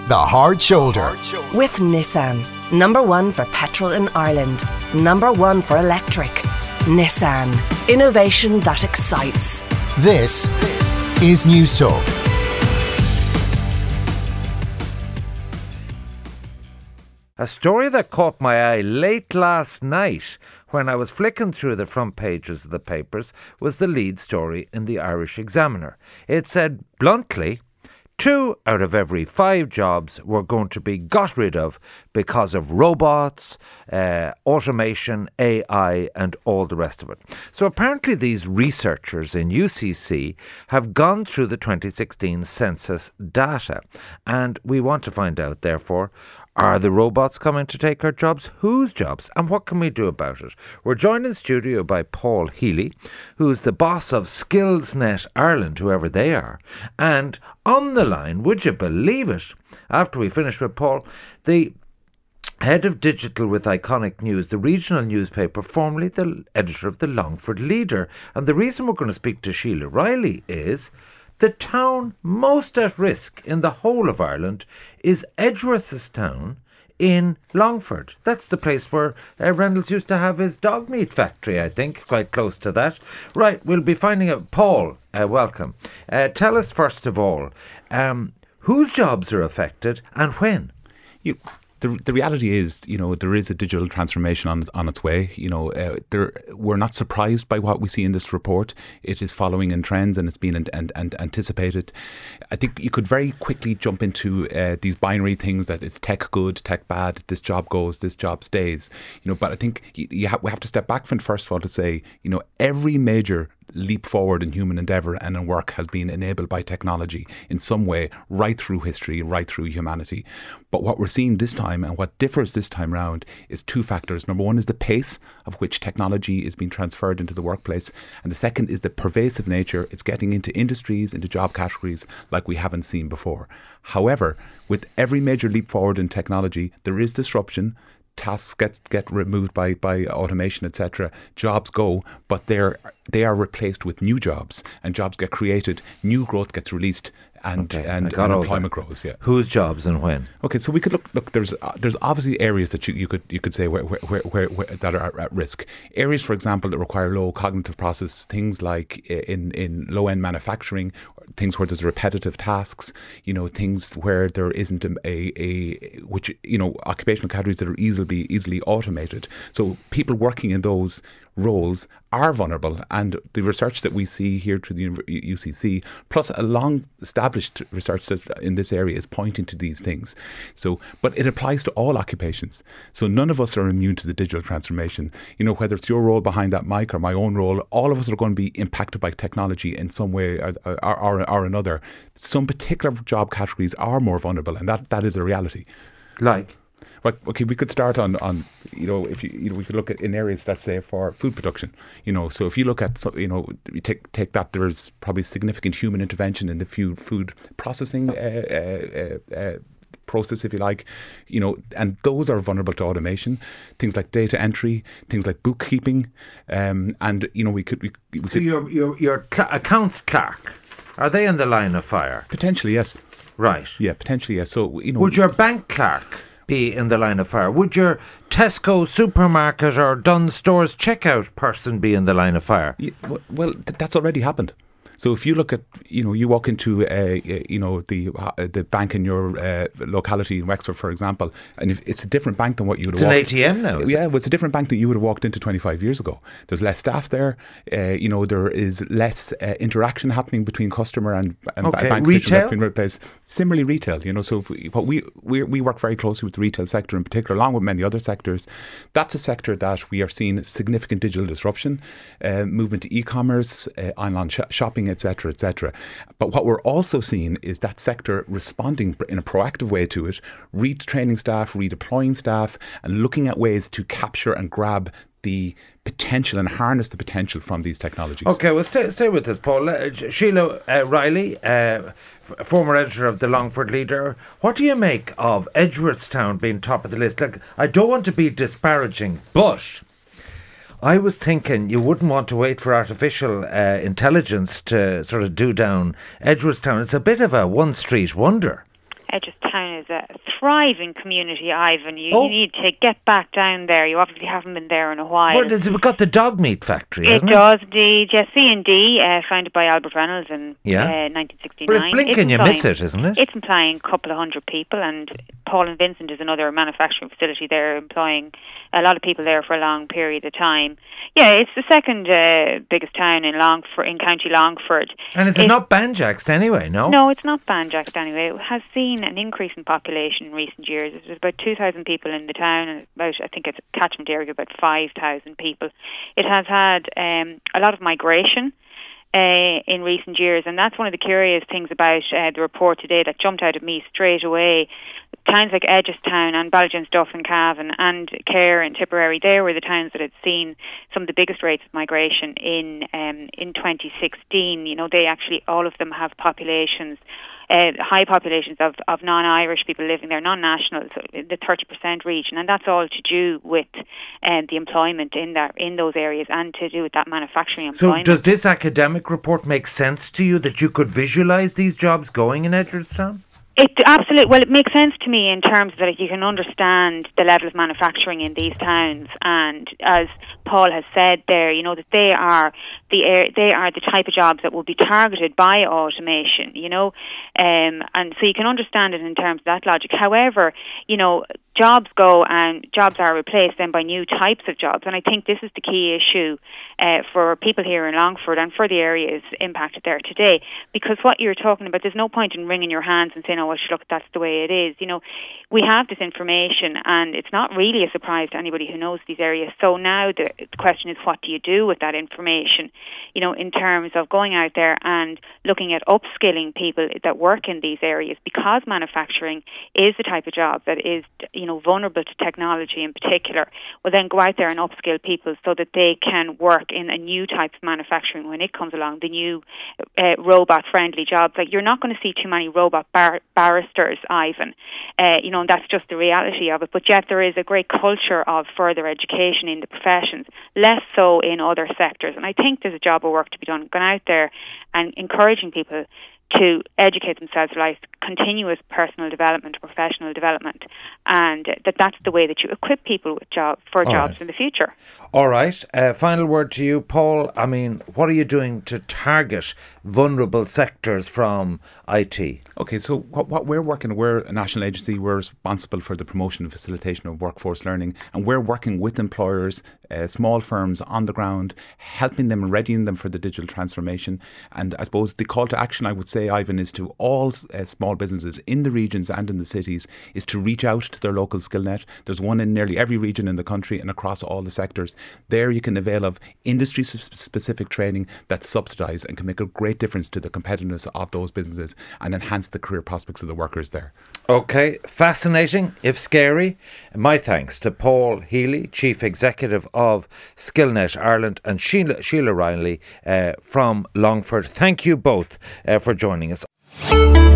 The Hard Shoulder. With Nissan. Number one for petrol in Ireland. Number one for electric. Nissan. Innovation that excites. This is News Talk. A story that caught my eye late last night when I was flicking through the front pages of the papers was the lead story in the Irish Examiner. It said bluntly, 2 out of every 5 jobs were going to be got rid of because of robots, automation, AI and all the rest of it. So apparently these researchers in UCC have gone through the 2016 census data, and we want to find out, therefore, are the robots coming to take our jobs? Whose jobs? And what can we do about it? We're joined in studio by Paul Healy, who's the boss of SkillsNet Ireland, whoever they are. And on the line, would you believe it, after we finish with Paul, the head of digital with Iconic News, the regional newspaper, formerly the editor of the Longford Leader. And the reason we're going to speak to Sheila Riley is the town most at risk in the whole of Ireland is Edgeworth's town in Longford. That's the place where Reynolds used to have his dog meat factory, I think, quite close to that. Right, we'll be finding out. Paul, welcome. Tell us first of all, whose jobs are affected and when? The reality is, there is a digital transformation on its way. We're not surprised by what we see in this report. It is following in trends and it's been anticipated. I think you could very quickly jump into these binary things that it's tech good, tech bad, this job goes, this job stays. But I think we have to step back from first of all to say, every major leap forward in human endeavour and in work has been enabled by technology in some way right through history, right through humanity. But what we're seeing this time and what differs this time round is 2 factors. Number one is the pace of which technology is being transferred into the workplace. And the second is the pervasive nature. It's getting into industries, into job categories like we haven't seen before. However, with every major leap forward in technology, there is disruption. Tasks get removed by automation, etc. Jobs go, but they are replaced with new jobs, and jobs get created. New growth gets released, and employment grows. Yeah. Whose jobs and when? Okay, so we could look. There's obviously areas that you could say where that are at risk. Areas, for example, that require low cognitive process, things like in low end manufacturing, things where there's repetitive tasks. Things where there isn't which occupational categories that are easily automated. So people working in those roles are vulnerable, and the research that we see here through the UCC, plus a long established research in this area, is pointing to these things. So, but it applies to all occupations. So none of us are immune to the digital transformation. Whether it's your role behind that mic or my own role, all of us are going to be impacted by technology in some way or another. Some particular job categories are more vulnerable, and that is a reality. Like? Well, okay, we could start on if we could look at in areas, let's say, for food production. So if you look at you take that, there's probably significant human intervention in the food processing process, if you like, and those are vulnerable to automation. Things like data entry, things like bookkeeping, and we could. So your accounts clerk, are they in the line of fire? Potentially, yes. Right. Yeah, potentially, yes. So would your bank clerk be in the line of fire? Would your Tesco supermarket or Dunnes Stores checkout person be in the line of fire? Yeah, well, that's already happened. So if you look at, you walk into, the bank in your locality in Wexford, for example, and if it's a different bank than what you would have walked. It's an ATM now, is it? Yeah, well, it's a different bank than you would have walked into 25 years ago. There's less staff there. There is less interaction happening between customer and bank retail? That's been replaced. Similarly, retail. So we work very closely with the retail sector in particular, along with many other sectors. That's a sector that we are seeing significant digital disruption, movement to e-commerce, online shopping, etc., etc. But what we're also seeing is that sector responding in a proactive way to it, retraining staff, redeploying staff, and looking at ways to capture and grab the potential and harness the potential from these technologies. Okay, well, stay with us, Paul. Sheila Riley, former editor of the Longford Leader. What do you make of Edgeworthstown being top of the list? Look, I don't want to be disparaging, but I was thinking you wouldn't want to wait for artificial intelligence to sort of do down Edgeworthstown. It's a bit of a one street wonder. Edgestown is a thriving community, Ivan. You need to get back down there. You obviously haven't been there in a while. Well, we've got the dog meat factory, hasn't it? It does, indeed. Yes, C&D, founded by Albert Reynolds in 1969. But it's blinking you miss it, isn't it? It's employing a couple of hundred people, and Paul and Vincent is another manufacturing facility there, employing a lot of people there for a long period of time. Yeah, it's the second biggest town in County Longford. And is it not banjaxed anyway, no? No, it's not banjaxed anyway. It has seen an increase in population in recent years. There's about 2,000 people in the town, and I think it's a catchment area of about 5,000 people. It has had a lot of migration in recent years, and that's one of the curious things about the report today that jumped out at me straight away. Towns like Edgestown and Ballygensduff and Cavan and Cahir and Tipperary, they were the towns that had seen some of the biggest rates of migration in 2016. You know, they actually, all of them have populations, high populations of non-Irish people living there, non-nationals, the 30% region, and that's all to do with the employment in those areas and to do with that manufacturing employment. So does this academic report make sense to you, that you could visualise these jobs going in Edgestown? It makes sense to me in terms that you can understand the level of manufacturing in these towns, and as Paul has said there, you know, that they are the type of jobs that will be targeted by automation, you know, and so you can understand it in terms of that logic. However, you know, jobs go and jobs are replaced then by new types of jobs, and I think this is the key issue for people here in Longford and for the areas impacted there today, because what you're talking about, there's no point in wringing your hands and saying, oh, well, look, that's the way it is. You know, we have this information, and it's not really a surprise to anybody who knows these areas. So now the question is, what do you do with that information, you know, in terms of going out there and looking at upskilling people that work in these areas, because manufacturing is the type of job that is, you know, vulnerable to technology in particular. Well, then go out there and upskill people so that they can work in a new type of manufacturing when it comes along, the new robot-friendly jobs. Like, you're not going to see too many robot barristers, Ivan, you know, and that's just the reality of it. But yet there is a great culture of further education in the professions, less so in other sectors. And I think there's a job of work to be done, going out there and encouraging people to educate themselves, like continuous personal development, professional development, and that's the way that you equip people with jobs in the future. All right. Final word to you, Paul. I mean, what are you doing to target vulnerable sectors from IT? Okay, so what we're a national agency. We're responsible for the promotion and facilitation of workforce learning, and we're working with employers, small firms on the ground, helping them and readying them for the digital transformation. And I suppose the call to action, I would say, Ivan, is to all small businesses in the regions and in the cities, is to reach out to their local skillnet. There's one in nearly every region in the country and across all the sectors. There you can avail of industry-specific training that's subsidised and can make a great difference to the competitiveness of those businesses and enhance the career prospects of the workers there. Okay, fascinating, if scary. My thanks to Paul Healy, Chief Executive of Skillnet Ireland, and Sheila Riley from Longford. Thank you both for joining us.